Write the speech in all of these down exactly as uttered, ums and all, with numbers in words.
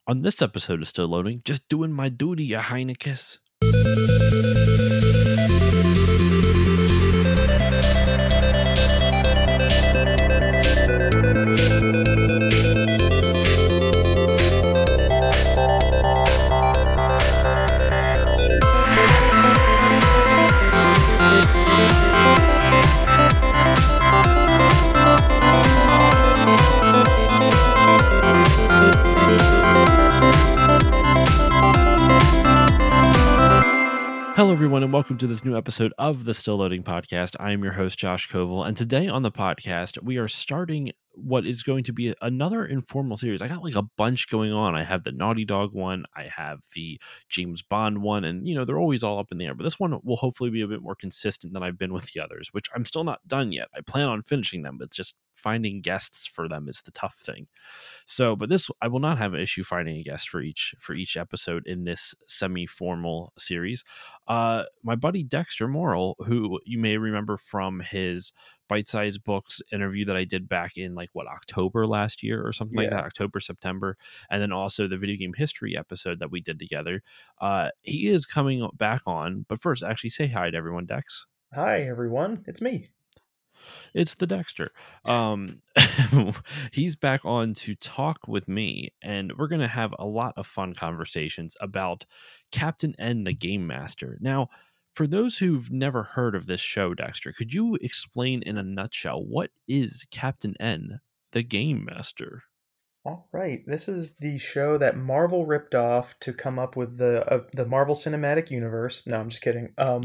On this episode of Still Loading, just doing my duty, ya Heinekes. Hello, everyone, and welcome to this new episode of the Still Loading podcast. I am your host, Josh Koval, and today on the podcast, we are starting what is going to be another informal series. I got like a bunch going on. I have the Naughty Dog one, I have the James Bond one, and you know, they're always all up in the air, but this one will hopefully be a bit more consistent than I've been with the others, which I'm still not done yet. I plan on finishing them, but it's just finding guests for them is the tough thing. So, but this, I will not have an issue finding a guest for each for each episode in this semi-formal series. Uh, my buddy Dexter Morrill, who you may remember from his Bite-Sized Books interview that I did back in like what October last year or something Yeah. like that, October, September, and then also the video game history episode that we did together. Uh, he is coming back on, but first, actually say hi to everyone, Dex. Hi, everyone. It's me. It's the Dexter. Um, he's back on to talk with me, and we're going to have a lot of fun conversations about Captain N, the Game Master. Now, for those who've never heard of this show, Dexter, could you explain in a nutshell what is Captain N, the Game Master? All right. This is the show that Marvel ripped off to come up with the uh, the Marvel Cinematic Universe. No, I'm just kidding. Um,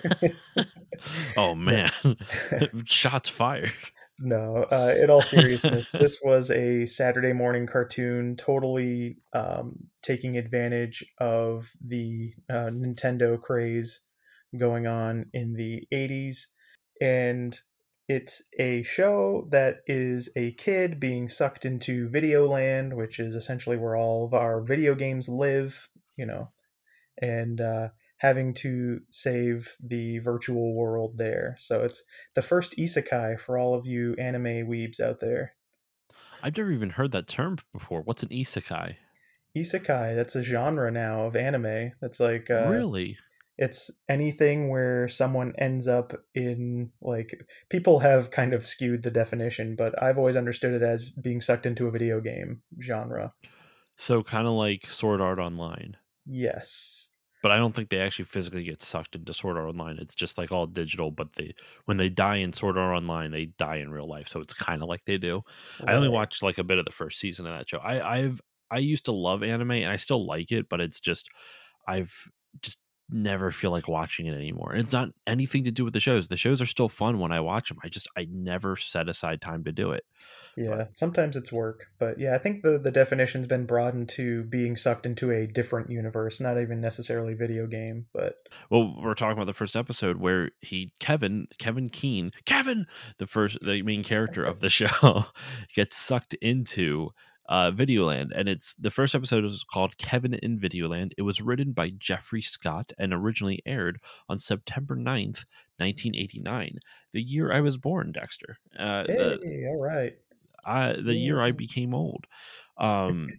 oh, man. Shots fired. No, uh, in all seriousness, this was a Saturday morning cartoon totally um, taking advantage of the uh, Nintendo craze going on in the eighties. And it's a show that is a kid being sucked into Videoland, which is essentially where all of our video games live, you know, and uh, having to save the virtual world there. So it's the first isekai for all of you anime weebs out there. I've never even heard that term before. What's an isekai? Isekai, that's a genre now of anime. That's like uh, Really? It's anything where someone ends up in, like, people have kind of skewed the definition, but I've always understood it as being sucked into a video game genre. So kind of like Sword Art Online. Yes. But I don't think they actually physically get sucked into Sword Art Online. It's just like all digital, but they when they die in Sword Art Online, they die in real life. So it's kind of like they do. Right. I only watched like a bit of the first season of that show. I, I've I used to love anime and I still like it, but it's just I've just never feel like watching it anymore. And it's not anything to do with the shows. The shows are still fun when I watch them. I just I never set aside time to do it. Yeah, But sometimes it's work, but yeah, I think the the definition's been broadened to being sucked into a different universe, not even necessarily video game, but well, we're talking about the first episode where he Kevin Kevin Keene Kevin the first the main character of the show gets sucked into uh, Videoland, and it's the first episode is called Kevin in Videoland. It was written by Jeffrey Scott and originally aired on September ninth, nineteen eighty-nine, the year I was born, Dexter. Uh, hey, the all right. I, the year I became old. Um,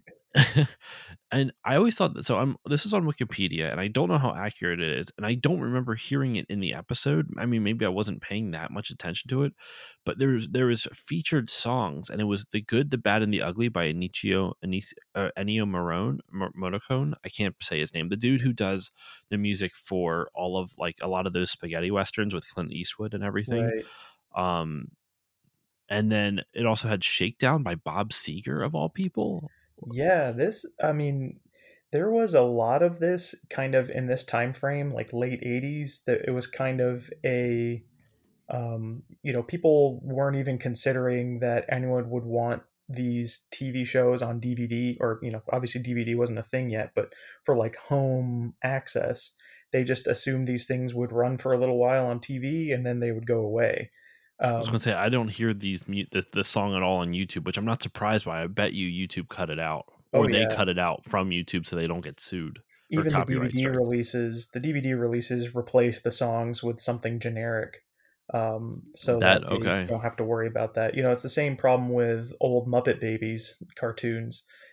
and I always thought that, so I'm, this is on Wikipedia and I don't know how accurate it is. And I don't remember hearing it in the episode. I mean, maybe I wasn't paying that much attention to it, but there was, there was featured songs and it was The Good, the Bad and the Ugly by Enicio, Enicio, uh, Ennio Morrone, Morricone. I can't say his name. The dude who does the music for all of like a lot of those spaghetti Westerns with Clint Eastwood and everything. Right. Um, And then it also had Shakedown by Bob Seger, of all people. Yeah, this, I mean, there was a lot of this kind of in this time frame, like late eighties, that it was kind of a, um, you know, people weren't even considering that anyone would want these T V shows on D V D, or, you know, obviously D V D wasn't a thing yet, but for like home access, they just assumed these things would run for a little while on T V and then they would go away. I was Um, going to say, I don't hear these mu- the, the song at all on YouTube, which I'm not surprised by. I bet you YouTube cut it out, oh or they yeah, cut it out from YouTube so they don't get sued or even the copyright D V D strike. releases, the D V D releases replace the songs with something generic, um, so That that they okay? don't have to worry about that. You know, it's the same problem with old Muppet Babies cartoons.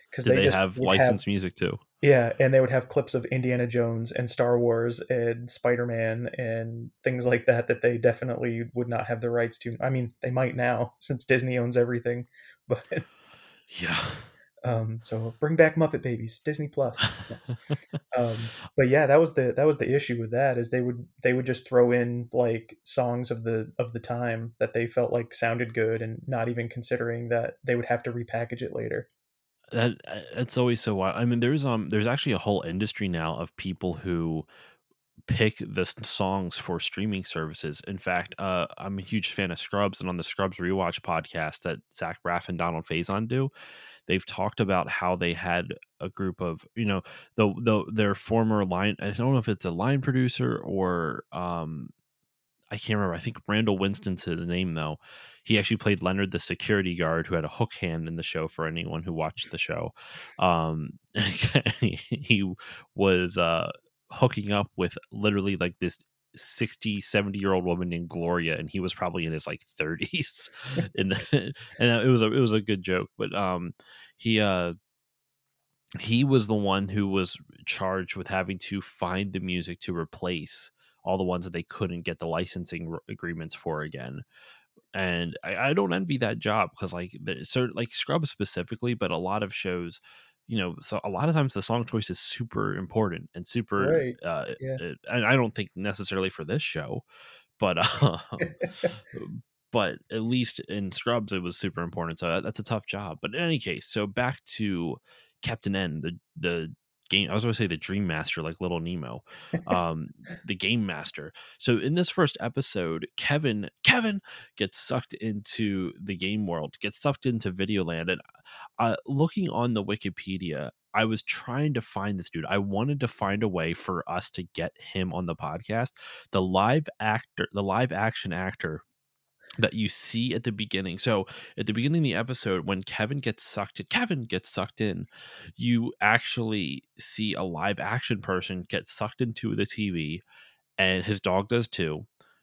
because Did they they just have would have licensed music too? yeah, and they would have clips of Indiana Jones and Star Wars and Spider-Man and things like that that they definitely would not have the rights to. I mean, they might now since Disney owns everything, but Yeah. um, so bring back Muppet Babies, Disney Plus. Um, but yeah, that was the that was the issue with that is they would they would just throw in like songs of the of the time that they felt like sounded good and not even considering that they would have to repackage it later. That uh, it's always so wild. I mean, there's um there's actually a whole industry now of people who pick the s- songs for streaming services. In fact, uh, I'm a huge fan of Scrubs, and on the Scrubs Rewatch podcast that Zach Braff and Donald Faison do, they've talked about how they had a group of you know the the their former line. I don't know if it's a line producer or um I can't remember. I think Randall Winston's his name though. He actually played Leonard the security guard who had a hook hand in the show for anyone who watched the show. Um, he was uh, hooking up with literally like this sixty, seventy year old woman named Gloria, and he was probably in his like thirties. and and it was a it was a good joke. But um he uh he was the one who was charged with having to find the music to replace all the ones that they couldn't get the licensing r- agreements for again. And I, I don't envy that job because like the, so like Scrubs specifically, but a lot of shows, you know, so a lot of times the song choice is super important and super. Right. Uh, Yeah. it, and I don't think necessarily for this show, but um, but at least in Scrubs it was super important. So that- that's a tough job. But in any case, so back to Captain N, the the game. I was going to say the Dream Master, like Little Nemo, um, the Game Master. So in this first episode, Kevin Kevin gets sucked into the game world, gets sucked into Videoland, and uh, looking on the Wikipedia. I was trying to find this dude. I wanted to find a way for us to get him on the podcast. The live actor, the live action actor that you see at the beginning. So at the beginning of the episode, when Kevin gets sucked in, Kevin gets sucked in, you actually see a live action person get sucked into the T V, and his dog does too.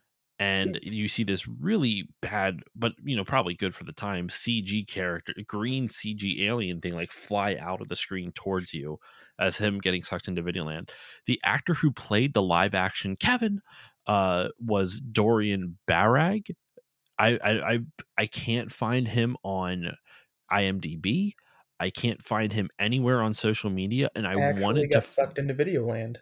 And you see this really bad, but you know, probably good for the time, C G character, green C G alien thing, like fly out of the screen towards you as him getting sucked into Videoland. The actor who played the live action Kevin uh, was Dorian Barag. I I I I can't find him on IMDb. I can't find him anywhere on social media, and I Actually wanted to. got F- sucked into Videoland.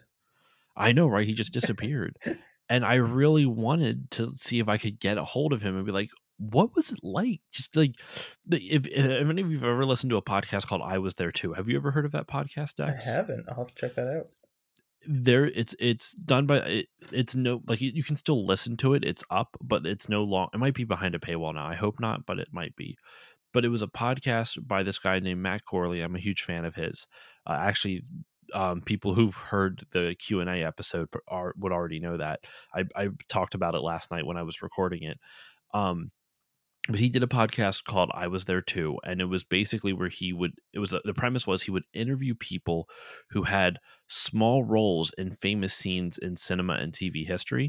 I know, right? He just disappeared, and I really wanted to see if I could get a hold of him and be like, "What was it like?" Just like, the, if, if any of you've ever listened to a podcast called "I Was There Too," have you ever heard of that podcast, I Dex? haven't. I'll have to check that out. There, it's it's done by it, it's no like you, you can still listen to it. It's up, but it's no long. It might be behind a paywall now. I hope not, but it might be. But it was a podcast by this guy named Matt Gorley. I'm a huge fan of his. Uh, actually, um, people who've heard the Q and A episode are would already know that. I, I talked about it last night when I was recording it. Um, but he did a podcast called I Was There Too, and it was basically where he would it was a, the premise was he would interview people who had small roles in famous scenes in cinema and T V history.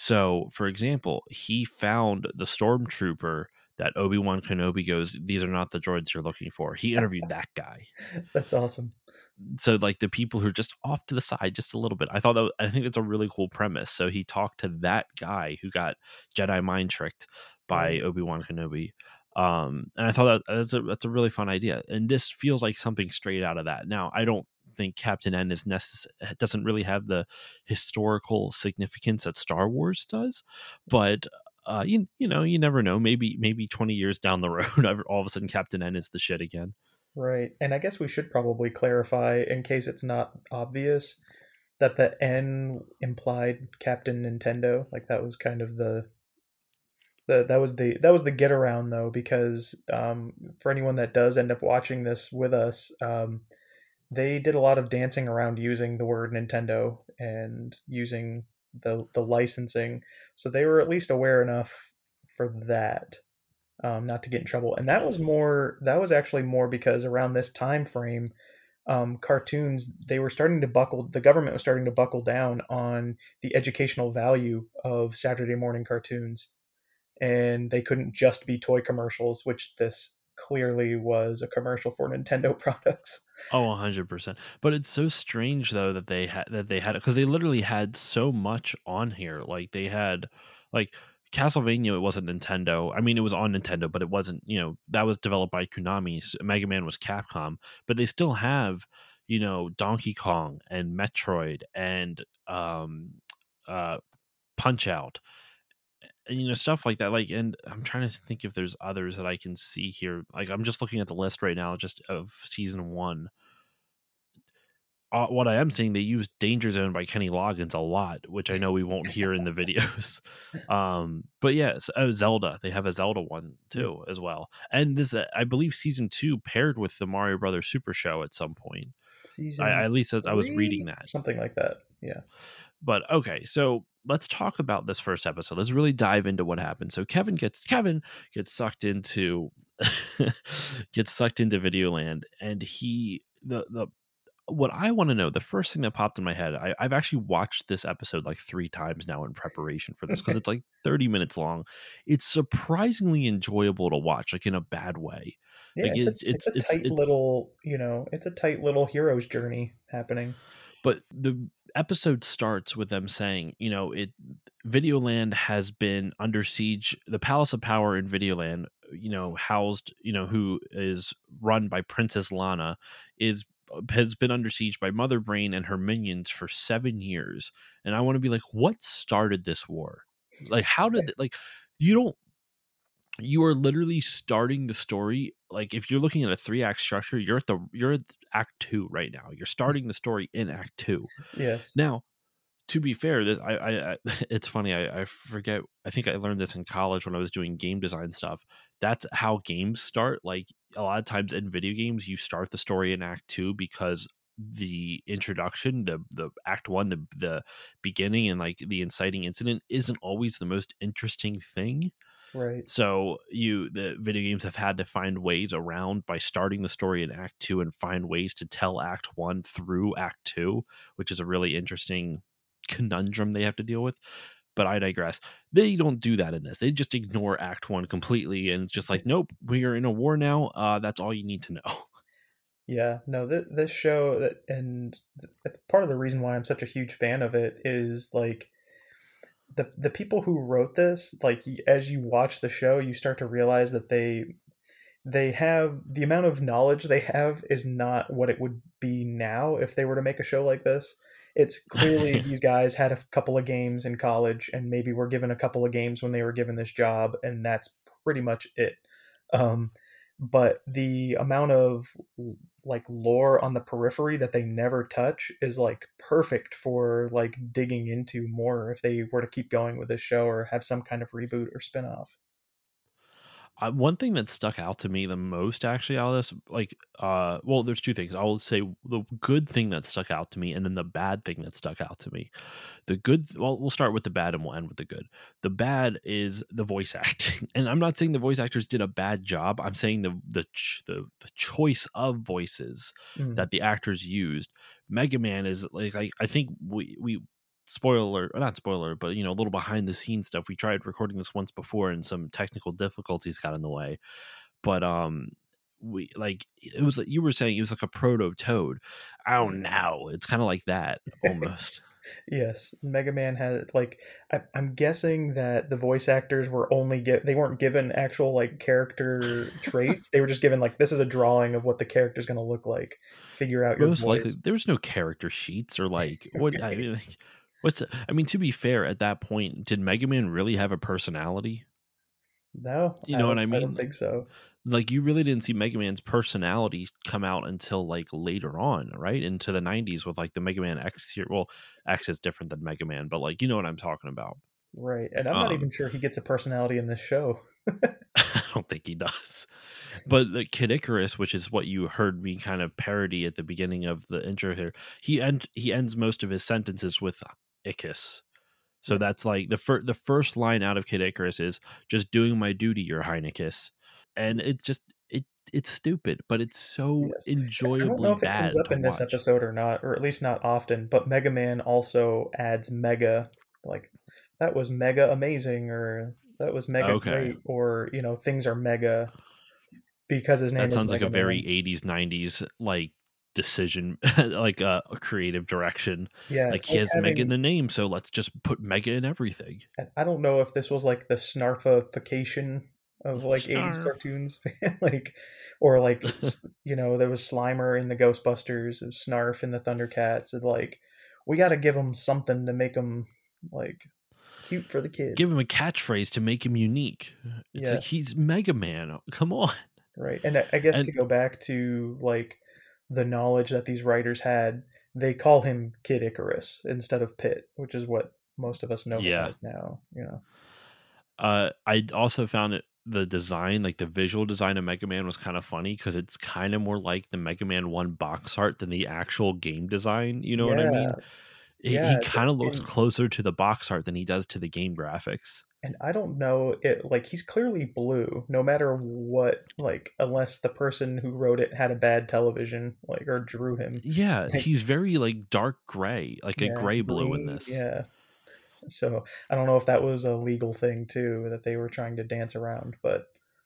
So for example, he found the stormtrooper that Obi-Wan Kenobi goes, "These are not the droids you're looking for." He interviewed that guy. That's awesome. So like the people who are just off to the side just a little bit. I thought that I think it's a really cool premise. So he talked to that guy who got Jedi mind tricked by Right. Obi-Wan Kenobi. Um, and I thought that that's a that's a really fun idea. And this feels like something straight out of that. Now, I don't think Captain N is necessary doesn't really have the historical significance that Star Wars does, but uh, you, you know, you never know. Maybe maybe twenty years down the road, all of a sudden Captain N is the shit again. Right. And I guess we should probably clarify, in case it's not obvious, that the N implied Captain Nintendo. Like that was kind of the the that was the that was the get around though, because um, for anyone that does end up watching this with us, um, they did a lot of dancing around using the word Nintendo and using the the licensing. So they were at least aware enough for that, um, not to get in trouble. And that was more that was actually more because around this time frame, um, cartoons they were starting to buckle. The government was starting to buckle down on the educational value of Saturday morning cartoons, and they couldn't just be toy commercials, which this clearly was a commercial for Nintendo products. Oh, one hundred percent. But it's so strange though that they had that they had it because they literally had so much on here. Like they had like Castlevania, it wasn't Nintendo. I mean, it was on Nintendo, but it wasn't, you know, that was developed by Konami. S- Mega Man was Capcom, but they still have, you know, Donkey Kong and Metroid and um uh Punch Out and, you know, stuff like that. Like, and I'm trying to think if there's others that I can see here. Like, I'm just looking at the list right now, just of season one. Uh, what I am seeing, they use Danger Zone by Kenny Loggins a lot, which I know we won't hear in the videos. Um, but yes, oh, Zelda, they have a Zelda one too as well. And this, uh, I believe, season two paired with the Mario Brothers Super Show at some point. I, Season at least that's, I was reading three, that. something like that. Yeah. But okay, so let's talk about this first episode. Let's really dive into what happened. So Kevin gets Kevin gets sucked into gets sucked into Videoland, and he the the what I want to know, the first thing that popped in my head, I, I've actually watched this episode like three times now in preparation for this because it's like thirty minutes long. It's surprisingly enjoyable to watch, like in a bad way. Yeah, Like it's a it's it's it's a it's tight it's little, you know, it's a tight little hero's journey happening. but the episode starts with them saying, you know, it Videoland has been under siege. The Palace of Power in Videoland, you know, housed, you know, who is run by Princess Lana, is has been under siege by Mother Brain and her minions for seven years. And I want to be like, what started this war? Like, how did like you don't you are literally starting the story. Like if you're looking at a three act structure, you're at the you're at act two right now. You're starting the story in act two. Yes. Now, to be fair, this I, I, I it's funny. I, I forget. I think I learned this in college when I was doing game design stuff. That's how games start. Like a lot of times in video games, you start the story in Act Two because the introduction, the the Act One, the the beginning, and like the inciting incident isn't always the most interesting thing. Right. So you the video games have had to find ways around by starting the story in Act Two and find ways to tell Act One through Act Two, which is a really interesting conundrum they have to deal with. But I digress. They don't do that in this. They just ignore Act One completely, and it's just like, nope, we are in a war now. Uh, that's all you need to know. Yeah, no, th- this show that and th- part of the reason why I'm such a huge fan of it is like the the people who wrote this, like y- as you watch the show, you start to realize that they they have the amount of knowledge they have is not what it would be now if they were to make a show like this. It's clearly these guys had a couple of games in college and maybe were given a couple of games when they were given this job, and that's pretty much it. Um, but the amount of like lore on the periphery that they never touch is like perfect for like digging into more if they were to keep going with this show or have some kind of reboot or spin-off. Uh, one thing that stuck out to me the most, actually, out of this, like, uh, well, there's two things. I will say the good thing that stuck out to me, and then the bad thing that stuck out to me. The good, well, we'll start with the bad and we'll end with the good. The bad is the voice acting, and I'm not saying the voice actors did a bad job. I'm saying the the ch- the, the choice of voices Mm. that the actors used. Mega Man is like, I, I think we we spoiler or not spoiler, but you know, a little behind the scenes stuff. We tried recording this once before and some technical difficulties got in the way. But um we like it was like you were saying it was like a proto toad. Oh no. It's kind of like that almost. Yes, Mega Man had like I, I'm guessing that the voice actors were only get they weren't given actual like character traits. They were just given like this is a drawing of what the character's going to look like. Figure out your Most likely voice. there was no character sheets or like what I mean like, what's I mean to be fair at that point did Mega Man really have a personality? No, You I know what don't I I don't mean? think so. Like you really didn't see Mega Man's personality come out until like later on, right? Into the nineties with like the Mega Man X here. Well, X is different than Mega Man, but like you know what I'm talking about. Right. And I'm not Um even sure he gets a personality in this show. I don't think he does. But the Kid Icarus, which is what you heard me kind of parody at the beginning of the intro here, he end he ends most of his sentences with Icus. So Yeah. that's like the first the first line out of Kid Icarus is just doing my duty, Your Highness. And it just it it's stupid, but it's so Yes. I don't know enjoyably if it comes bad up to in this watch. episode or not, or at least not often, but Mega Man also adds mega, like that was mega amazing or that was mega Okay. great or, you know, things are mega. because his name That is sounds like a Mega very Man. eighties, nineties like decision, like a, a creative direction. Yeah, Like it's he like has Mega in having. the name, so let's just put Mega in everything. And I don't know if this was like the snarfification of like eighties Snarf. cartoons, like, or like, s- you know, there was Slimer in the Ghostbusters, and Snarf in the Thundercats, and like, we got to give them something to make them like cute for the kids. Give him a catchphrase to make him unique. It's like Yes, he's Mega Man. Come on. right. And I I guess to And go back to like the knowledge that these writers had, they call him Kid Icarus instead of Pit, which is what most of us know him yeah, as now. You know. uh, I also found it the design, like the visual design of Mega Man, was kind of funny because it's kind of more like the Mega Man One box art than the actual game design. You know what I Yeah, mean? He, yeah. he It's kind of looks and closer to the box art than he does to the game graphics. And I don't know it like he's clearly blue, no matter what, like unless the person who wrote it had a bad television, like or drew him. Yeah, Like he's very like dark gray, like a yeah, gray blue in green, this. yeah. So I don't know if that was a legal thing too that they were trying to dance around, but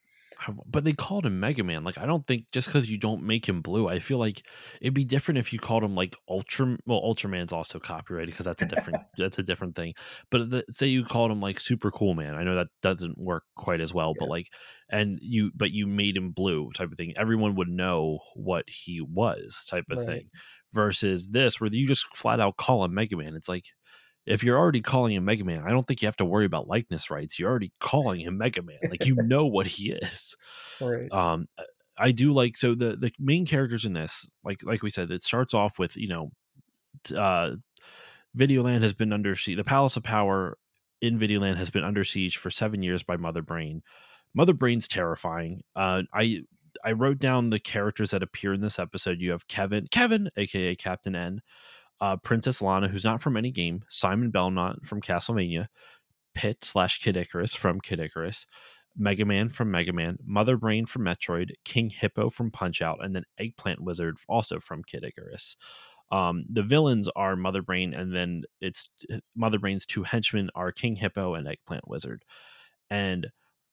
I- But they called him Mega Man. Like I don't think just because you don't make him blue, I feel like it'd be different if you called him like Ultra. Well, Ultraman's also copyrighted because that's a different that's a different thing. But the, say you called him like Super Cool Man. I know that doesn't work quite as well, but yeah, like and you but you made him blue type of thing. Everyone would know what he was type of right. thing. Versus this, where you just flat out call him Mega Man. It's like if you're already calling him Mega Man, I don't think you have to worry about likeness rights. You're already calling him Mega Man. Like you know what he is. Right. Um, I do like so the the main characters in this, like like we said, it starts off with you know, t- uh, Videoland has been under siege. The Palace of Power in Videoland has been under siege for seven years by Mother Brain. Mother Brain's terrifying. Uh, I I wrote down the characters that appear in this episode. You have Kevin, Kevin, aka Captain N, uh, Princess Lana, who's not from any game, Simon Belmont from Castlevania, Pit slash Kid Icarus from Kid Icarus, Mega Man from Mega Man, Mother Brain from Metroid, King Hippo from Punch Out, and then Eggplant Wizard also from Kid Icarus. Um, the villains are Mother Brain, and then it's Mother Brain's two henchmen are King Hippo and Eggplant Wizard. And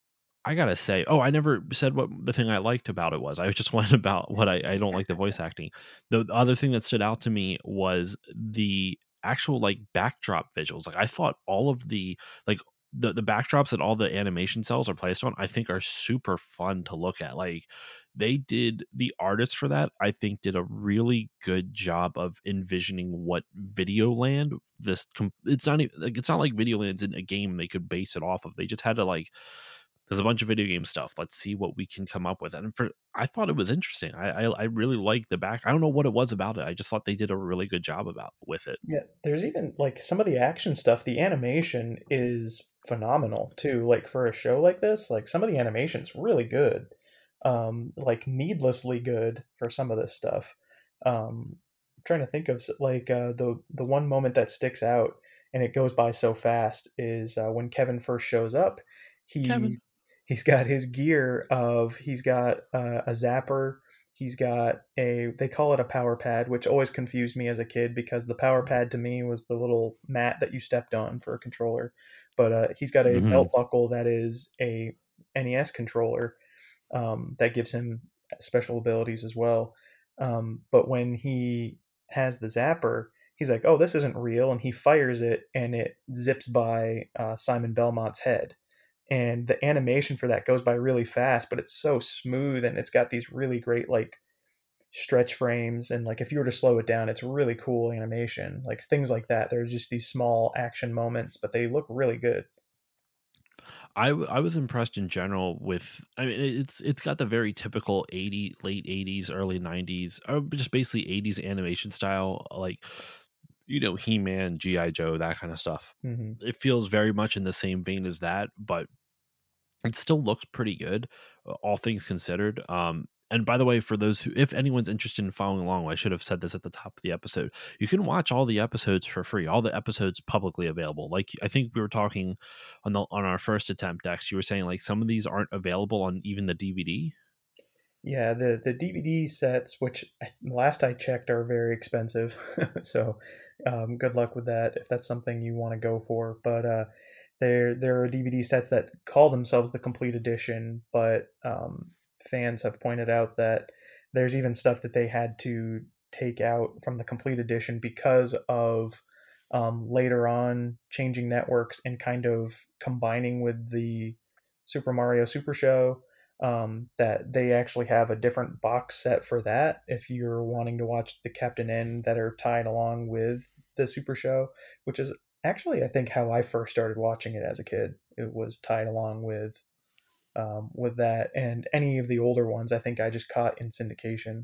I gotta say, oh, I never said what the thing I liked about it was. I just went about what I, I don't like the voice acting. The other thing that stood out to me was the actual like backdrop visuals. Like I thought all of the like the, the backdrops that all the animation cells are placed on, I think are super fun to look at. Like they did the artists for that, I think did a really good job of envisioning what Videoland this com- it's not even like it's not like Videoland's in a game they could base it off of. They just had to like there's a bunch of video game stuff. Let's see what we can come up with. And for I thought it was interesting. I I, I really liked the back. I don't know what it was about it. I just thought they did a really good job about with it. Yeah, there's even like some of the action stuff, the animation is phenomenal too. Like for a show like this, like some of the animation's really good. Um, like needlessly good for some of this stuff. Um, I'm trying to think of s- like uh, the the one moment that sticks out and it goes by so fast is uh, when Kevin first shows up. Kevin. He he's got his gear of he's got uh, a zapper. He's got a they call it a power pad, which always confused me as a kid because the power pad to me was the little mat that you stepped on for a controller. But uh, he's got a Hmm. belt buckle that is a N E S controller um, that gives him special abilities as well. Um, but when he has the zapper, he's like, "Oh, this isn't real," and he fires it, and it zips by uh, Simon Belmont's head. And the animation for that goes by really fast, but it's so smooth, and it's got these really great like stretch frames. And like if you were to slow it down, it's really cool animation. Like things like that. There's just these small action moments, but they look really good. I w- I was impressed in general with. I mean, it- it's it's got the very typical eighty late eighties, early nineties, or just basically eighties animation style, like you know He Man, G I Joe, that kind of stuff. Hmm. It feels very much in the same vein as that, but it still looks pretty good, uh, all things considered. Um, and by the way, for those who, if anyone's interested in following along, I should have said this at the top of the episode. You can watch all the episodes for free. All the episodes publicly available. Like I think we were talking on the on our first attempt, Dex. You were saying like some of these aren't available on even the D V D. Yeah, the the D V D sets, which I- last I checked are very expensive, so um, good luck with that if that's something you want to go for. But uh, there there are D V D sets that call themselves the complete edition, but um, fans have pointed out that there's even stuff that they had to take out from the complete edition because of um, later on changing networks and kind of combining with the Super Mario Super Show. Um, that they actually have a different box set for that if you're wanting to watch the Captain N that are tied along with the Super Show, which is actually I think how I first started watching it as a kid. It was tied along with um, with that, and any of the older ones I think I just caught in syndication.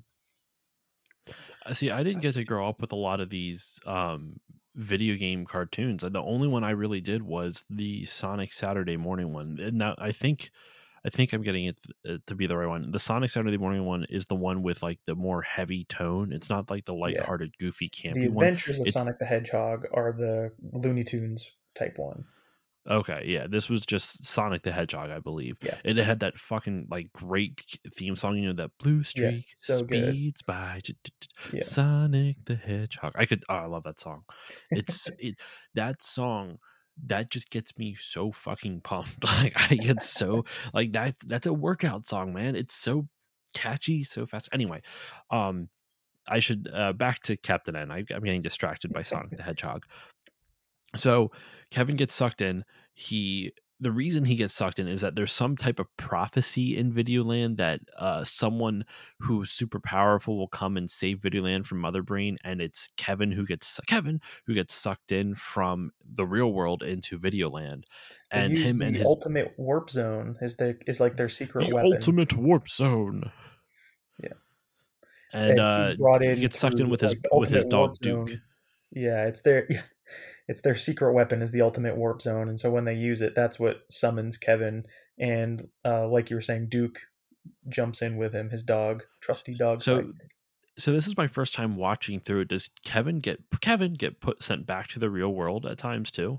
Uh, See, I didn't get to grow up with a lot of these um, video game cartoons. The only one I really did was the Sonic Saturday Morning one. And now I think, I think I'm getting it th- uh, to be the right one. The Sonic Saturday Morning one is the one with like the more heavy tone. It's not like the Yeah, lighthearted, goofy, the campy one. Adventures of It's Sonic the Hedgehog are the Looney Tunes type one. Okay, yeah, this was just Sonic the Hedgehog, I believe. Yeah, And it had that fucking like great theme song, you know, that blue yeah, streak so good. speeds by j- j- j- Yeah, Sonic the Hedgehog. I could oh, I love that song. It's it that song that just gets me so fucking pumped. Like I get so like that that's a workout song, man. It's so catchy, so fast. Anyway, um I should uh back to Captain N. I, I'm getting distracted by Sonic the Hedgehog. So Kevin gets sucked in. He the reason he gets sucked in is that there's some type of prophecy in Videoland that uh, someone who's super powerful will come and save Videoland from Mother Brain, and it's Kevin who gets Kevin who gets sucked in from the real world into Videoland, they and use him and the his ultimate warp zone is the is like their secret the weapon. ultimate warp zone, Yeah, and and he's uh, brought he in gets sucked in through with his like the with his ultimate warp dog Duke. zone. Yeah, it's their it's their secret weapon is the ultimate warp zone, and so when they use it, that's what summons Kevin. And uh, like you were saying, Duke jumps in with him, his dog, trusty dog So sidekick. so this is my first time watching through it. Does Kevin get Kevin get put sent back to the real world at times too?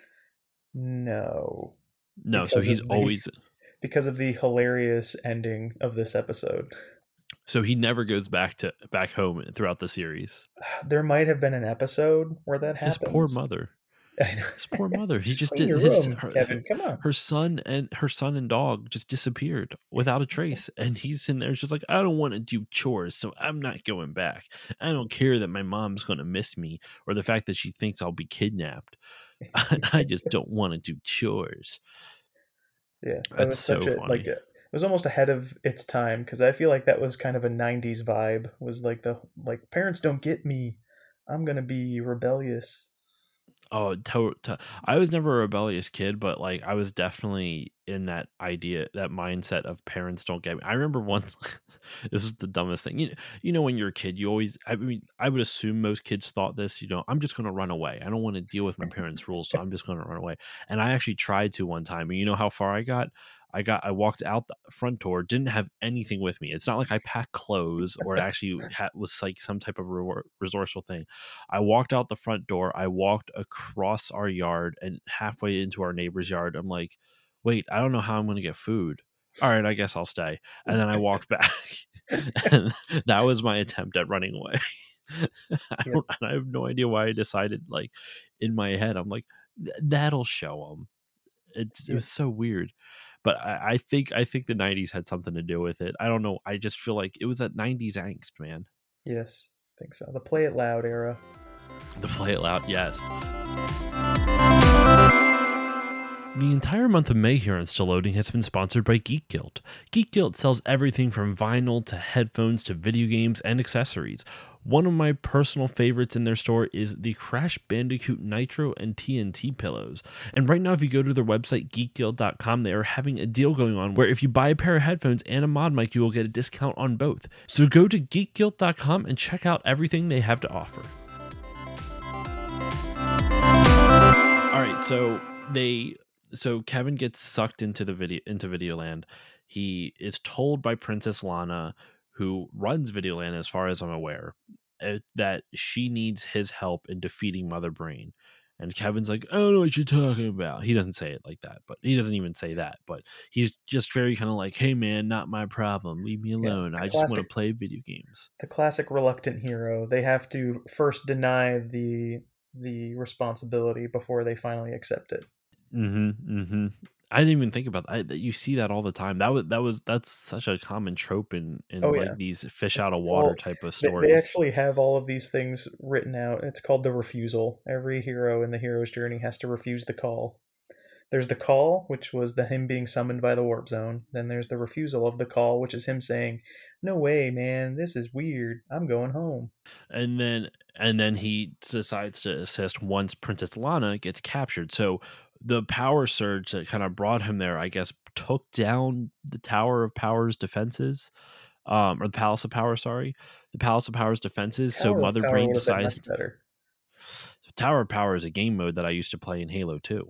No, No, so because he's of the always because of the hilarious ending of this episode. so he never goes back to back home throughout the series. There might have been an episode where that His poor happens. mother. I know. His poor mother. He Just just clean did your his room, her, Kevin. Come on. her son and her son and dog just disappeared without a trace, and he's in there just like I don't want to do chores, so I'm not going back. I don't care that my mom's going to miss me or the fact that she thinks I'll be kidnapped. I just don't want to do chores. Yeah, that That's was such so a like funny. a, it was almost ahead of its time because I feel like that was kind of a nineties vibe. Was like the like parents don't get me. I'm gonna be rebellious. Oh, to, to, I was never a rebellious kid, but like I was definitely in that idea, that mindset of parents don't get me. I remember once, this is the dumbest thing. You, you know, when you're a kid, you always, I mean, I would assume most kids thought this, you know, I'm just going to run away. I don't want to deal with my parents' rules, so I'm just going to run away. And I actually tried to one time, and you know how far I got? I got, I walked out the front door, didn't have anything with me. It's not like I packed clothes or it actually had, was like some type of re- resourceful thing. I walked out the front door. I walked across our yard and halfway into our neighbor's yard. I'm like, wait, I don't know how I'm going to get food. All right, I guess I'll stay. And then I walked back. And that was my attempt at running away. I, Yeah, don't, and I have no idea why I decided, like, in my head, I'm like, that'll show them. It, it yeah, was so weird. But I, I think I think the nineties had something to do with it. I don't know. I just feel like it was that nineties angst, man. yes, I think so. The Play It Loud era. The play it loud, yes. The entire month of May here on Still Loading has been sponsored by Geek Guild. Geek Guild sells everything from vinyl to headphones to video games and accessories. One of my personal favorites in their store is the Crash Bandicoot Nitro and T N T pillows. And right now, if you go to their website, geek guild dot com, they are having a deal going on where if you buy a pair of headphones and a mod mic, you will get a discount on both. So go to geek guild dot com and check out everything they have to offer. All right, so they so Kevin gets sucked into the video into Videoland. He is told by Princess Lana, who runs Videoland, as far as I'm aware, uh, that she needs his help in defeating Mother Brain. And Kevin's like, I don't know what you're talking about. He doesn't say it like that, but he doesn't even say that. But he's just very kind of like, hey, man, not my problem. Leave me Yeah, alone. the I just want classic, to play video games. the classic reluctant hero. They have to first deny the the responsibility before they finally accept it. Mm-hmm. Mm-hmm. I didn't even think about that. I, you see that all the time. That was that was that's such a common trope in in Oh like yeah, these fish it's, out of it's water all type of they, they stories. actually have all of these things written out. It's called the refusal. Every hero in the hero's journey has to refuse the call. There's the call, which was the him being summoned by the warp zone. Then there's the refusal of the call, which is him saying, "No way, man, this is weird. I'm going home." And then and then he decides to assist once Princess Lana gets captured. So the power surge that kind of brought him there, I guess, took down the Tower of Power's defenses, um, or the Palace of Power. Sorry, the Palace of Power's defenses. So Tower of Mother Power Brain would have been decides. much better. So Tower of Power is a game mode that I used to play in Halo two,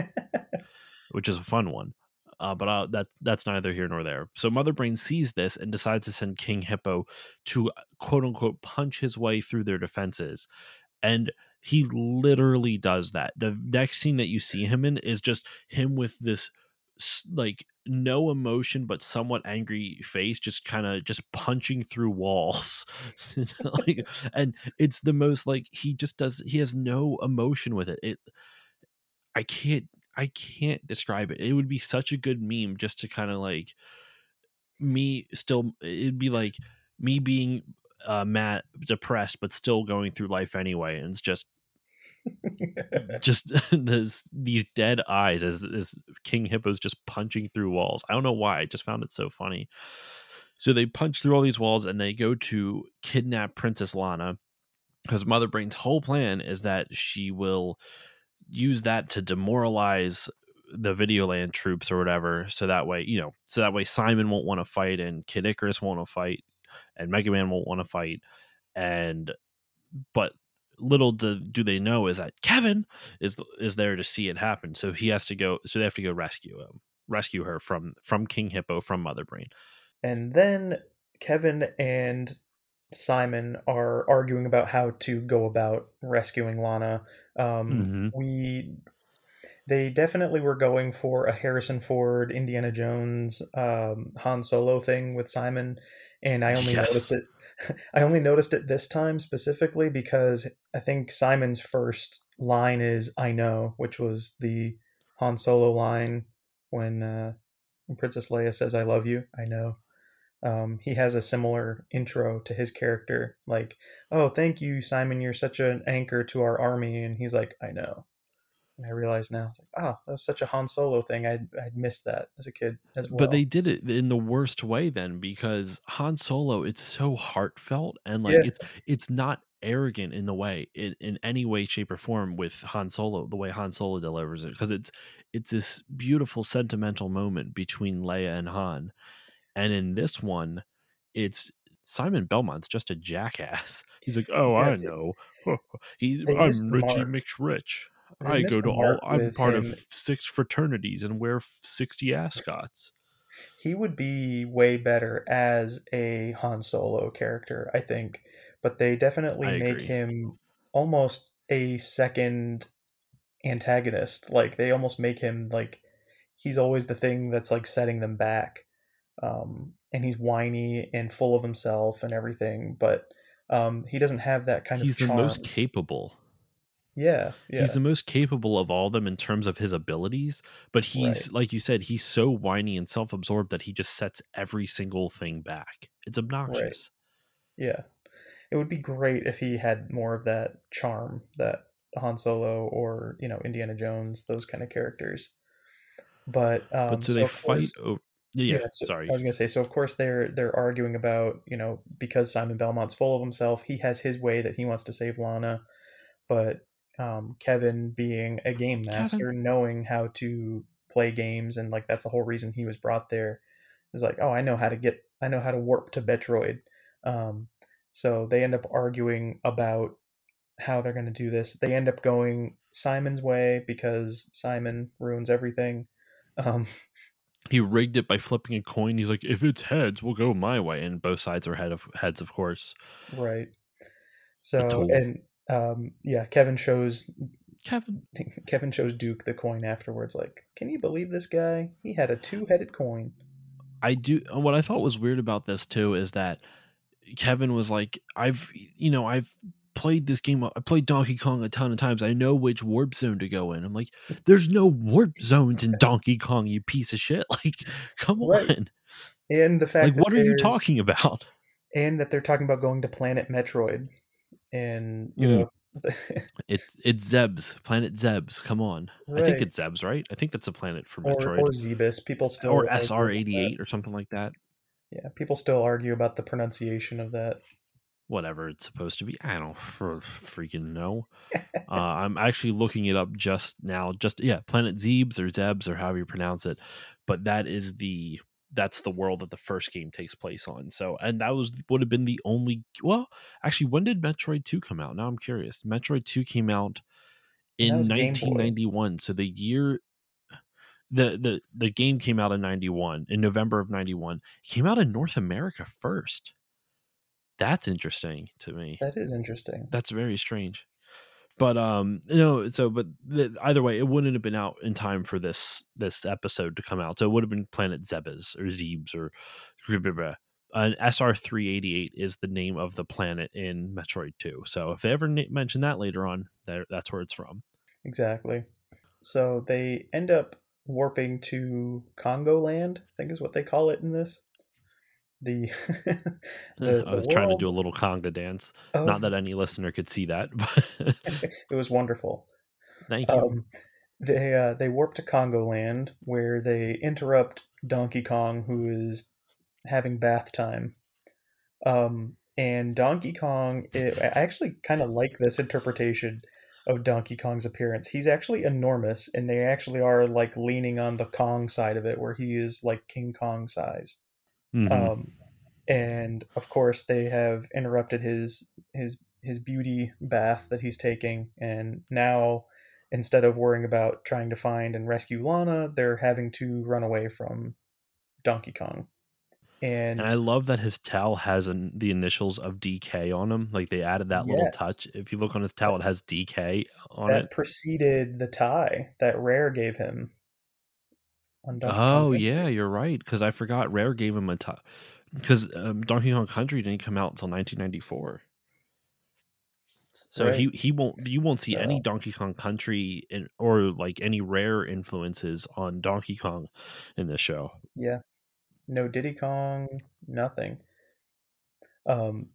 which is a fun one. Uh, but uh, that that's neither here nor there. So Mother Brain sees this and decides to send King Hippo to quote unquote punch his way through their defenses. And he literally does that. The next scene that you see him in is just him with this like no emotion but somewhat angry face, just kind of just punching through walls. Like, and it's the most like he just does he has no emotion with it. It I can't I can't describe it. It would be such a good meme just to kind of like me still it'd be like me being uh mad depressed but still going through life anyway, and it's just just this these dead eyes as as King Hippo's just punching through walls. I don't know why, I just found it so funny. So they punch through all these walls and they go to kidnap Princess Lana, because Mother Brain's whole plan is that she will use that to demoralize the Videoland troops or whatever, so that way, you know, so that way Simon won't want to fight and Kid Icarus won't want to fight and Mega Man won't want to fight. And but little do, do they know is that Kevin is is there to see it happen, so he has to go, so they have to go rescue him rescue her from from King Hippo, from Mother Brain. And then Kevin and Simon are arguing about how to go about rescuing Lana. Um, Mm-hmm. we they definitely were going for a Harrison Ford, Indiana Jones, um, Han Solo thing with Simon, and I only noticed Yes. it. I only noticed it this time specifically because I think Simon's first line is "I know," which was the Han Solo line when, uh, when Princess Leia says "I love you." I know. Um, he has a similar intro to his character, like, "Oh, thank you, Simon. You're such an anchor to our army," and he's like, "I know." And I realize now, it's like, oh, that was such a Han Solo thing. I'd, I'd missed that as a kid as But they well. did it in the worst way then, because Han Solo, it's so heartfelt and like Yeah, it's it's not arrogant in the way in, in any way, shape, or form with Han Solo, the way Han Solo delivers it, because it's it's this beautiful sentimental moment between Leia and Han. And in this one, it's Simon Belmont's just a jackass. He's like, "Oh, yeah, I they, know. He's they missed I'm the Richie mark. McRich. They I missed go the to all. mark I'm with part of him. six fraternities and wear sixty ascots." He would be way better as a Han Solo character, I think. But they definitely I make agree. him almost a second antagonist. Like, they almost make him like he's always the thing that's like setting them back. Um, and he's whiny and full of himself and everything, but um, he doesn't have that kind of He's the most charm. capable. Yeah, He's yeah, the most capable of all of them in terms of his abilities, but right. he's like you said, he's so whiny and self-absorbed that he just sets every single thing back. It's Right. obnoxious. Yeah. It would be great if he had more of that charm that Han Solo or, you know, Indiana Jones, those kind of characters. But But um so they so of fight course, oh yeah, yeah, yeah, so I sorry. was going to say, so of course they're they're arguing about, you know, because Simon Belmont's full of himself, he has his way that he wants to save Lana, but um Kevin being a game Kevin. master, knowing how to play games, and like that's the whole reason he was brought there, is like, "Oh, I know how to get I know how to warp to Metroid." Um so they end up arguing about how they're going to do this. They end up going Simon's way because Simon ruins everything. Um, He rigged it by flipping a coin. He's like, if it's heads, we'll go my way. And both sides are head of heads, of course. right. The So tool. and um, yeah, Kevin shows Kevin. Kevin shows Duke the coin afterwards. Like, can you believe this guy? He had a two-headed coin. I do what I thought was weird about this too is that Kevin was like, I've you know, I've played this game. I played Donkey Kong a ton of times. I know which warp zone to go in. I'm like, there's no warp zones in Donkey Kong, you piece of shit. Like, come Right. on. And the fact Like, that what are you there's talking about? and that they're talking about going to Planet Metroid, and you Mm. know, It's it's Zebes, Planet Zebes. Come on. I think right. it's Zebes, right? I think that's a planet for Or Metroid. or Zebus. People Or still argue S R about that. eighty-eight or something like that. Yeah, people still argue about the pronunciation of that. Whatever it's supposed to be. I don't fr- freaking know. Uh, I'm actually looking it up just now. Just yeah, Planet Zebes or Zebs or however you pronounce it. But that is the that's the world that the first game takes place on. So and that was would have been the only. Well, actually, when did Metroid two come out? Now I'm curious. Metroid two came out And that in was Game Boy. nineteen ninety-one. So the year the the the game came out in ninety-one, in November of ninety-one. It came out in North America first. That's interesting to me. That is interesting. That's very strange. But um no, so but the, either way, it wouldn't have been out in time for this this episode to come out. So it would have been Planet Zebes or Zebes or an S R three eighty-eight is the name of the planet in Metroid two. So if they ever na- mention that later on, there that's where it's from. Exactly. So they end up warping to Congo Land, I think is what they call it in this. The the I the was trying to do world a little conga dance. Not of that any listener could see that, but it was wonderful. thank you. Um, they uh, they warp to Congo Land where they interrupt Donkey Kong, who is having bath time. Um, and Donkey Kong, it, I actually kind of like this interpretation of Donkey Kong's appearance. He's actually enormous, and they actually are like leaning on the Kong side of it, where he is like King Kong size. Mm-hmm. Um, and of course, they have interrupted his his his beauty bath that he's taking, and now instead of worrying about trying to find and rescue Lana, they're having to run away from Donkey Kong. And And I love that his towel has an, the initials of D K on him. Like they added that little yes, touch. If you look on his towel, it has D K on it. that preceded the tie that Rare gave him on Donkey Kong Oh yeah, Country. you're right. Because I forgot Rare gave him a tie. Because um, Donkey Kong Country didn't come out until nineteen ninety-four. So Right. he he won't you won't see any So, Donkey Kong Country in, or like any Rare influences on Donkey Kong in this show. yeah, no Diddy Kong, nothing. Um,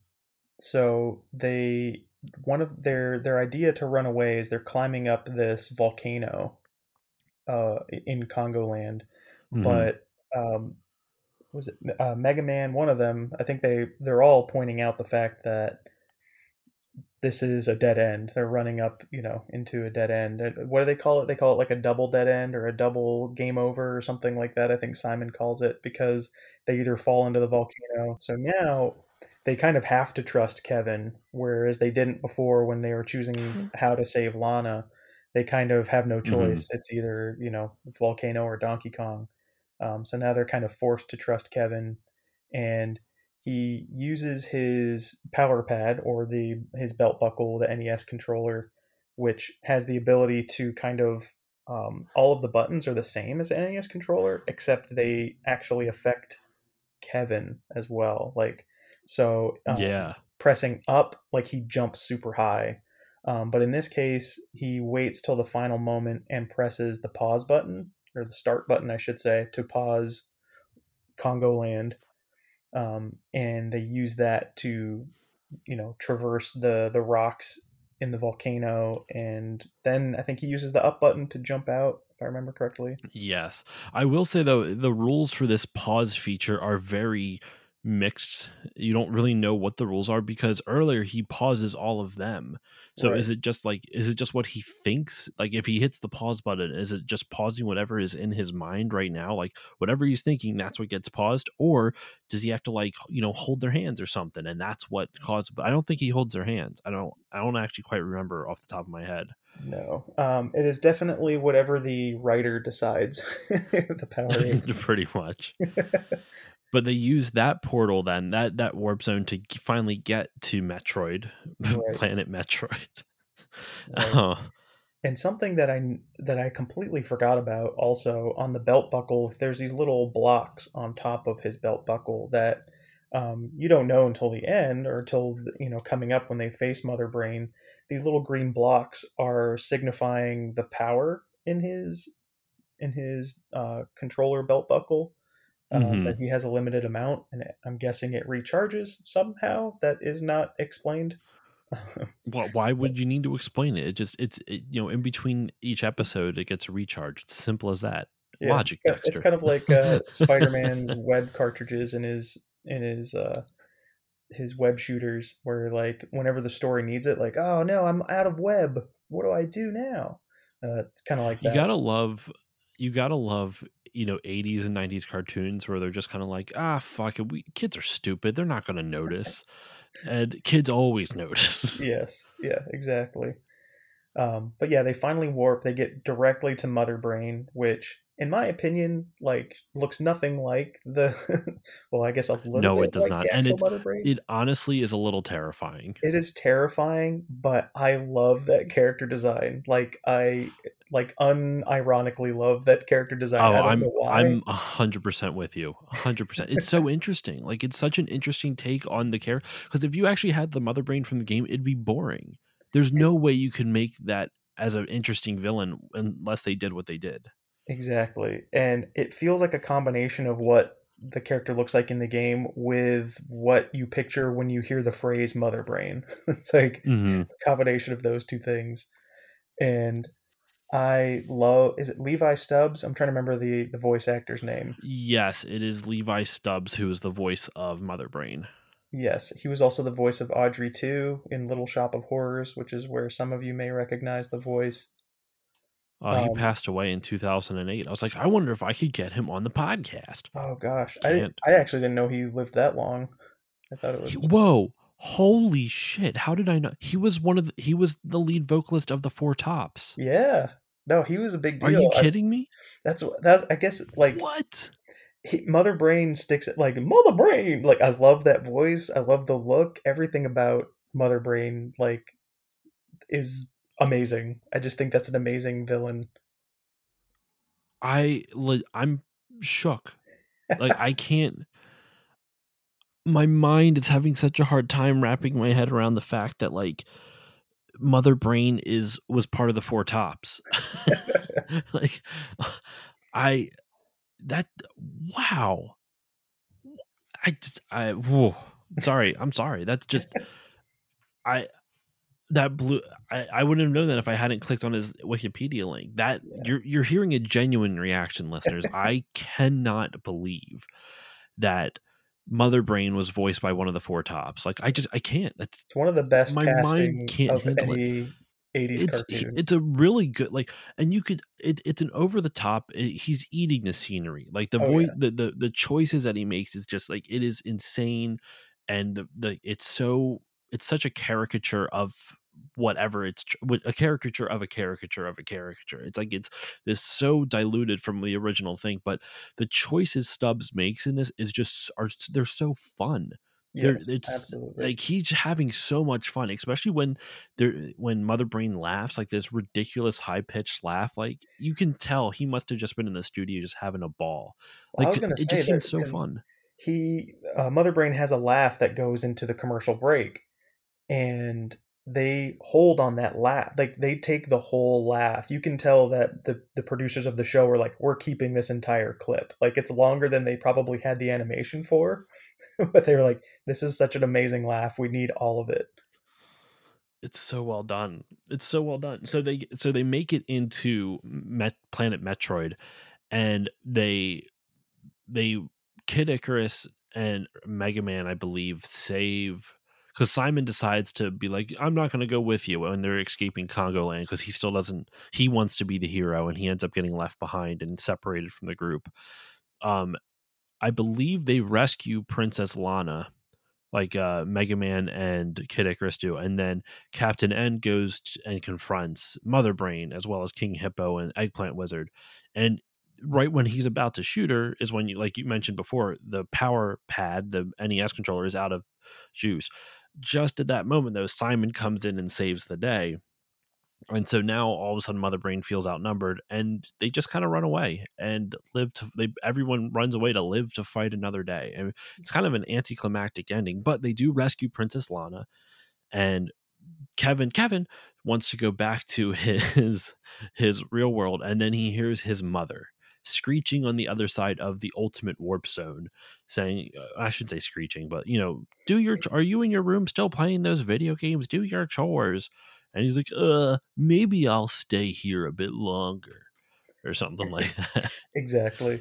so they one of their their idea to run away is they're climbing up this volcano uh, in Congo Land, Hmm. but um, was it uh, Mega Man? One of them, I think they they're all pointing out the fact that this is a dead end. They're running up, you know, into a dead end. What do they call it? They call it like a double dead end or a double game over or something like that. I think Simon calls it because they either fall into the volcano. So now they kind of have to trust Kevin, whereas they didn't before when they were choosing how to save Lana. They kind of have no Hmm. choice. It's either, you know, volcano or Donkey Kong. Um, so now they're kind of forced to trust Kevin, and he uses his power pad or the his belt buckle, the N E S controller, which has the ability to kind of um, all of the buttons are the same as the N E S controller, except they actually affect Kevin as well. Like so, um, Yeah. pressing up, like he jumps super high. Um, but in this case, he waits till the final moment and presses the pause button or the start button, I should say, to pause Congo Land, um, and they use that to, you know, traverse the the rocks in the volcano, and then I think he uses the up button to jump out, if I remember correctly. Yes. I will say though, the rules for this pause feature are very mixed. You don't really know what the rules are because earlier he pauses all of them. So Right. is it just like is it just what he thinks? Like if he hits the pause button, is it just pausing whatever is in his mind right now? Like whatever he's thinking, that's what gets paused? Or does he have to like, you know, hold their hands or something and that's what caused but I don't think he holds their hands. I don't I don't actually quite remember off the top of my head. No, um, it is definitely whatever the writer decides the power is. Pretty much. But they use that portal then, that that warp zone to g- finally get to Metroid, Right, planet Metroid. right. Oh, And something that I that I completely forgot about also on the belt buckle, there's these little blocks on top of his belt buckle that um, you don't know until the end or until, you know, coming up when they face Mother Brain. These little green blocks are signifying the power in his in his uh, controller belt buckle. Um, Hmm. that he has a limited amount, and I'm guessing it recharges somehow. That is not explained. Why why would you need to explain it? It just it's it, you know, in between each episode, it gets recharged. It's simple as that. Yeah, it's Logic, kind it's Dexter. kind of like uh, Spider-Man's web cartridges in his in his uh, his web shooters, where like whenever the story needs it, like, oh no, I'm out of web. What do I do now? Uh, it's kind of like You that. gotta love, you gotta love, you know, eighties and nineties cartoons where they're just kind of like, ah, fuck it. We kids are stupid. They're not gonna notice, and kids always notice. Yes, yeah, exactly. Um, but yeah, they finally warp. They get directly to Mother Brain, which, in my opinion, like looks nothing like the. Well, I guess a little No, bit it does like not, the and actual it's Mother Brain. it honestly is a little terrifying. It is terrifying, but I love that character design. Like I like unironically love that character design. Oh, I don't I'm know why. I'm a hundred percent with you. A hundred percent. It's so interesting. Like it's such an interesting take on the character. Because if you actually had the Mother Brain from the game, it'd be boring. There's It, no way you could make that as an interesting villain unless they did what they did. exactly. And it feels like a combination of what the character looks like in the game with what you picture when you hear the phrase Mother Brain. It's like Hmm. a combination of those two things. And I love, is it Levi Stubbs? I'm trying to remember the the voice actor's name. Yes, it is Levi Stubbs who is the voice of Mother Brain. Yes, he was also the voice of Audrey two in Little Shop of Horrors, which is where some of you may recognize the voice. Uh, he Um, passed away in two thousand eight. I was like, I wonder if I could get him on the podcast. oh gosh, I didn't, Can't. I actually didn't know he lived that long. I thought it was He, whoa. Holy shit. How did I know? He was one of the, he was the lead vocalist of the Four Tops. yeah. No, he was a big Are you deal. I, kidding me? that's that's I guess like What? he, Mother Brain sticks like Mother Brain. Like I love that voice. I love the look. Everything about Mother Brain like is amazing. I just think that's an amazing villain. I li- I'm shook. Like I can't, my mind is having such a hard time wrapping my head around the fact that like Mother Brain is was part of the Four Tops. Like I that wow. I just I whoa. Sorry. I'm sorry. That's just I that blew I, I wouldn't have known that if I hadn't clicked on his Wikipedia link. That Yeah. you're you're hearing a genuine reaction, listeners. I cannot believe that Mother Brain was voiced by one of the Four Tops. Like I just I can't. That's It's one of the best my mind casting can't of handle it. any eighties It's cartoon. it's a really good like, and you could it, it's an over the top. It, he's eating the scenery. Like the Oh voice, yeah. the, the the choices that he makes is just like it is insane, and the, the it's so it's such a caricature of whatever it's tr- what- a caricature of a caricature of a caricature. It's like it's this so diluted from the original thing, but the choices Stubbs makes in this is just are they're so fun. They're Yes, it's absolutely. like he's having so much fun, especially when there when Mother Brain laughs, like this ridiculous high pitched laugh. Like you can tell he must have just been in the studio just having a ball. Well, I was Like gonna it say just that seems so because fun. he uh, Mother Brain has a laugh that goes into the commercial break, and they hold on that laugh. Like they take the whole laugh. You can tell that the the producers of the show were like, "We're keeping this entire clip. Like it's longer than they probably had the animation for." But they were like, "This is such an amazing laugh. We need all of it." It's so well done. It's so well done. So they so they make it into Met, Planet Metroid, and they they Kid Icarus and Mega Man, I believe, save because Simon decides to be like, I'm not going to go with you when they're escaping Congo Land because he still doesn't. He wants to be the hero, and he ends up getting left behind and separated from the group. Um, I believe they rescue Princess Lana, like uh, Mega Man and Kid Icarus do, and then Captain N goes t- and confronts Mother Brain as well as King Hippo and Eggplant Wizard, and right when he's about to shoot her is when you like you mentioned before the power pad, the N E S controller is out of juice. Just at that moment, though, Simon comes in and saves the day. And so now all of a sudden Mother Brain feels outnumbered and they just kind of run away and live to they everyone runs away to live to fight another day. And it's kind of an anticlimactic ending, but they do rescue Princess Lana, and Kevin Kevin wants to go back to his his real world, and then he hears his mother screeching on the other side of the ultimate warp zone, saying, uh, I should say screeching, but you know, do your are you in your room still playing those video games? Do your chores. And he's like, uh, maybe I'll stay here a bit longer or something like that. Exactly.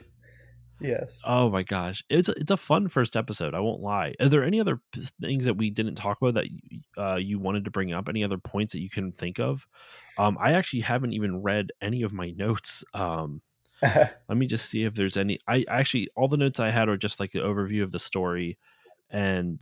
Yes. Oh my gosh, it's it's a fun first episode. I won't lie. Are there any other p- things that we didn't talk about that y- uh, you wanted to bring up? Any other points that you can think of? Um, I actually haven't even read any of my notes. Um, let me just see if there's any. I actually all the notes I had are just like the overview of the story, and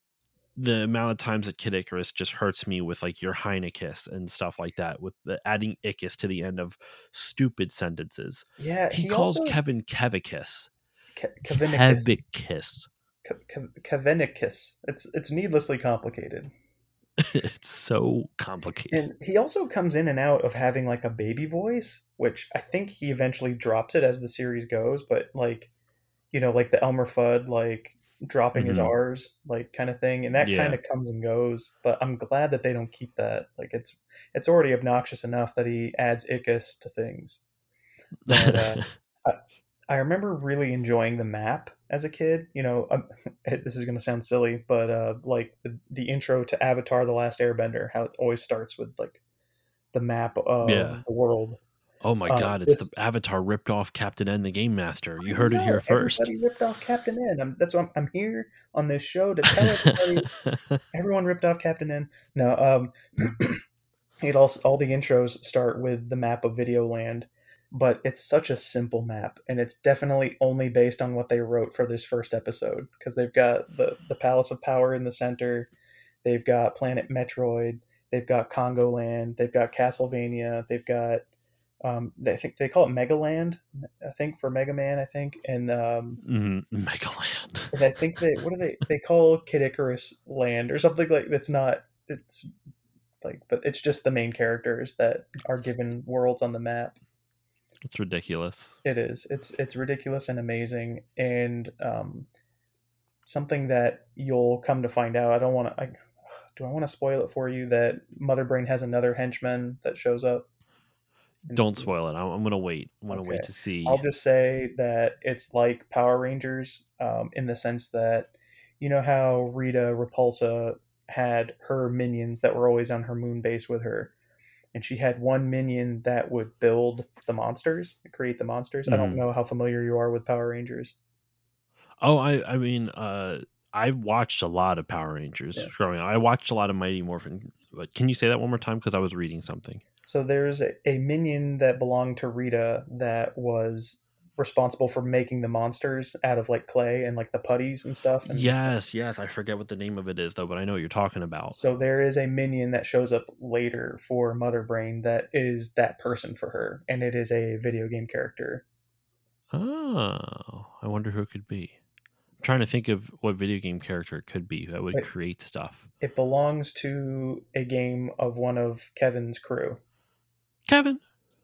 the amount of times that Kid Icarus just hurts me with like your Heinekiss and stuff like that, with the adding Icus to the end of stupid sentences. Yeah, He he calls also Kevin Kevicus. Ke- Kevinicus. Kevicus. Ke- Ke- Kevinicus. It's it's needlessly complicated. It's so complicated. And he also comes in and out of having like a baby voice, which I think he eventually drops it as the series goes, but like, you know, like the Elmer Fudd, like dropping his Hmm. R's, like kind of thing. And that kind Yeah. of comes and goes. But I'm glad that they don't keep that. Like it's it's already obnoxious enough that he adds icus to things. But uh, I, I remember really enjoying the map as a kid. You know, um, this is going to sound silly, but uh, like the, the intro to Avatar: The Last Airbender, how it always starts with like the map Yeah. of the world. Oh my Uh, god, it's the this Avatar ripped off Captain N the Game Master. You I heard it here know first. everybody ripped off Captain N. I'm, that's why I'm, I'm here on this show to tell everybody everyone ripped off Captain N. No, um, it also all the intros start with the map of Videoland, but it's such a simple map, and it's definitely only based on what they wrote for this first episode because they've got the the Palace of Power in the center, they've got Planet Metroid, they've got Congo Land, they've got Castlevania, they've got um, they think they call it Megaland, I think for Mega Man, I think, and um, mm, Megaland. and I think they what do they they call Kid Icarus Land or something like that's not it's like but it's just the main characters that are it's, given worlds on the map. it's ridiculous. It is it's it's ridiculous and amazing, and um, something that you'll come to find out. I don't want to I do I want to spoil it for you that Mother Brain has another henchman that shows up in, Don't spoil it. I'm, I'm gonna wait. I'm gonna okay, wait to see. I'll just say that it's like Power Rangers, um, in the sense that you know how Rita Repulsa had her minions that were always on her moon base with her, and she had one minion that would build the monsters, create the monsters. I don't Mhm. know how familiar you are with Power Rangers. Oh, I I mean, uh, I watched a lot of Power Rangers Yeah. growing up. I watched a lot of Mighty Morphin. But can you say that one more time? Because I was reading something. So there's a, a minion that belonged to Rita that was responsible for making the monsters out of like clay and like the putties and stuff. And Yes, yes. I forget what the name of it is though, but I know what you're talking about. so there is a minion that shows up later for Mother Brain that is that person for her, and it is a video game character. Oh, I wonder who it could be. I'm trying to think of what video game character it could be that would But create stuff. it belongs to a game of one of Kevin's crew. Kevin.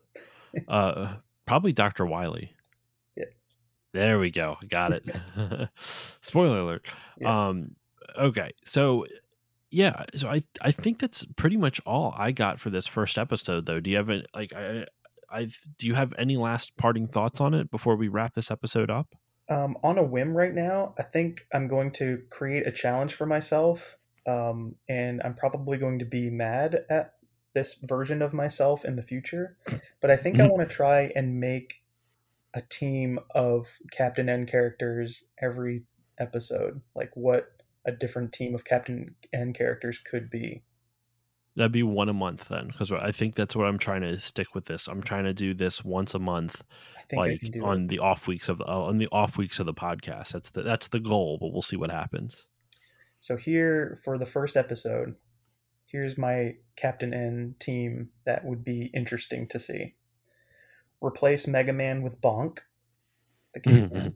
Uh, probably Doctor Wily. Yeah. There we go. Got it. Spoiler alert. Yeah. Um, okay, so yeah, so I I think that's pretty much all I got for this first episode. Though, do you have any, like I I do you have any last parting thoughts on it before we wrap this episode up? Um, on a whim right now, I think I'm going to create a challenge for myself, um, and I'm probably going to be mad at this version of myself in the future. But I think I Mhm. want to try and make a team of Captain N characters every episode. Like what a different team of Captain N characters could be. That'd be one a month then, because I think that's what I'm trying to stick with this. I'm trying to do this once a month, I think I can like do it. on the off weeks of the uh, on the off weeks of the podcast. That's the that's the goal, but we'll see what happens. So here for the first episode, here's my Captain N team that would be interesting to see. Replace Mega Man with Bonk, the caveman.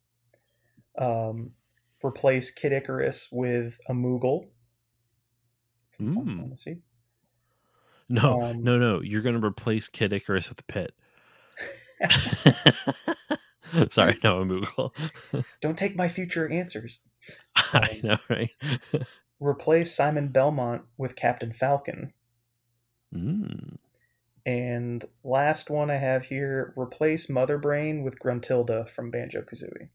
Um, replace Kid Icarus with a Moogle from Final Mm. Fantasy. No, Um, no, no. You're going to replace Kid Icarus with Pit. Sorry, no, I'm Google. Don't take my future answers. I Um, know, right? replace Simon Belmont with Captain Falcon. Mm. And last one I have here, replace Mother Brain with Gruntilda from Banjo-Kazooie.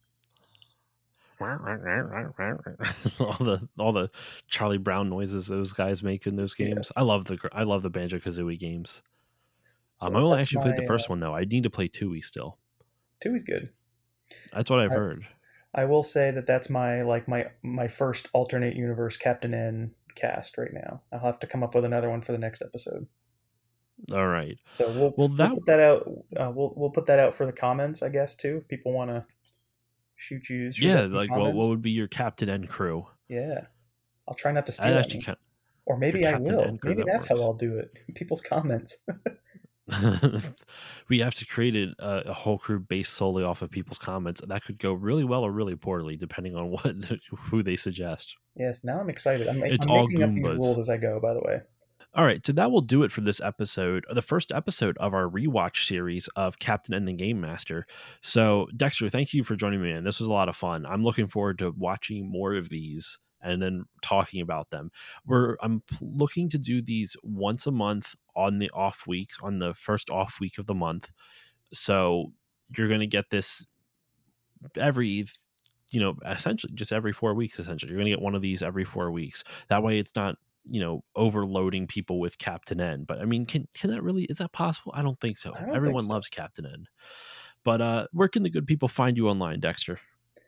all the all the Charlie Brown noises those guys make in those games. Yes. I love the I love the Banjo-Kazooie games. So Um, I only that's actually my, played the first uh, one though. I need to play Tooie still. Tooie's good. That's what I've I, heard. I will say that that's my like my my first alternate universe Captain N cast right now. I'll have to come up with another one for the next episode. All right. So we'll, Well, that we'll put that out. Uh, we'll we'll put that out for the comments, I guess, too. If people want to shoot you, shoot yeah, us some like what comments. what would be your Captain N crew? Yeah, I'll try not to I steal actually any. can't. Or maybe your I Captain will. N crew, Maybe that that's how works. I'll do it. People's comments. We have to create a, a whole crew based solely off of people's comments. That could go really well or really poorly, depending on what who they suggest. Yes, now I'm excited. I'm, It's I'm all making up these Goombas. rules as I go, by the way. All right, so that will do it for this episode, the first episode of our rewatch series of Captain N the Game Master. So, Dexter, thank you for joining me, and this was a lot of fun. I'm looking forward to watching more of these and then talking about them. We're I'm looking to do these once a month on the off week, on the first off week of the month. So you're going to get this every, you know, essentially just every four weeks. Essentially, you're going to get one of these every four weeks. That way, it's not, you know, overloading people with Captain N. But I mean, can can that really, is that possible? I don't think so. I don't Everyone think so. loves Captain N. But uh, where can the good people find you online, Dexter?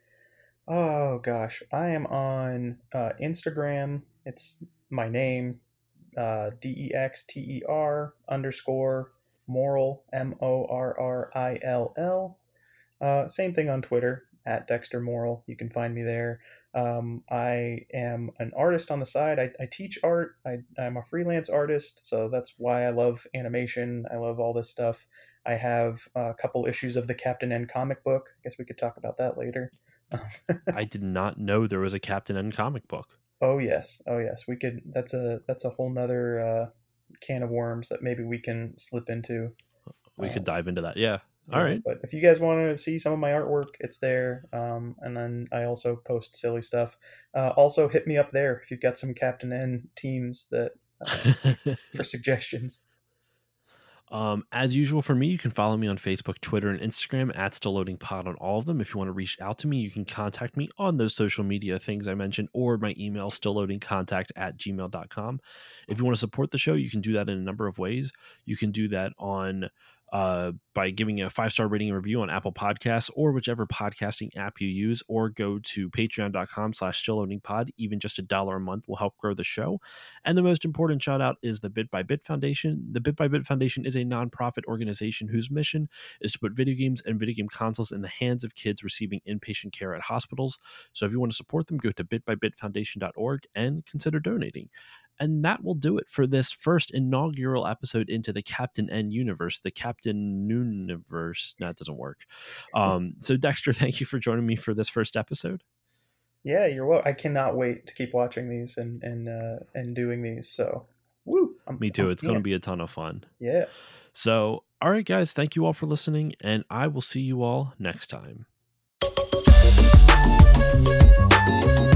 Oh gosh, I am on uh, Instagram. It's my name, uh, D E X T E R underscore Morrill, M O R R I L L. Uh, same thing on Twitter, at Dexter Morrill. You can find me there. Um, I am an artist on the side. I, I teach art. I, I'm a freelance artist, so that's why I love animation. I love all this stuff. I have a couple issues of the Captain N comic book. I guess we could talk about that later. I did not know there was a Captain N comic book. Oh yes, oh yes. We could. That's a that's a whole nother uh, can of worms that maybe we can slip into. We Um, could dive into that. Yeah. All yeah, right. But if you guys want to see some of my artwork, it's there. Um, and then I also post silly stuff. Uh, also, hit me up there if you've got some Captain N teams that uh, for suggestions. Um, as usual for me, you can follow me on Facebook, Twitter, and Instagram at Still Loading Pod on all of them. If you want to reach out to me, you can contact me on those social media things I mentioned, or my email, stillloadingcontact at gmail dot com. If you want to support the show, you can do that in a number of ways. You can do that on uh, by giving a five-star rating and review on Apple Podcasts or whichever podcasting app you use, or go to patreon dot com slash still loading pod. Even just a dollar a month will help grow the show. And the most important shout out is the Bit by Bit Foundation. The Bit by Bit Foundation is a nonprofit organization whose mission is to put video games and video game consoles in the hands of kids receiving inpatient care at hospitals. So if you want to support them, go to bit by bit foundation dot org and consider donating. And that will do it for this first inaugural episode into the Captain N universe, the Captain Nooniverse. No, that doesn't work. Um, so Dexter, thank you for joining me for this first episode. Yeah, you're well. I cannot wait to keep watching these and and uh, and doing these. So, woo! I'm, Me too. I'm It's going to in. be a ton of fun. Yeah. So, all right, guys, thank you all for listening, and I will see you all next time.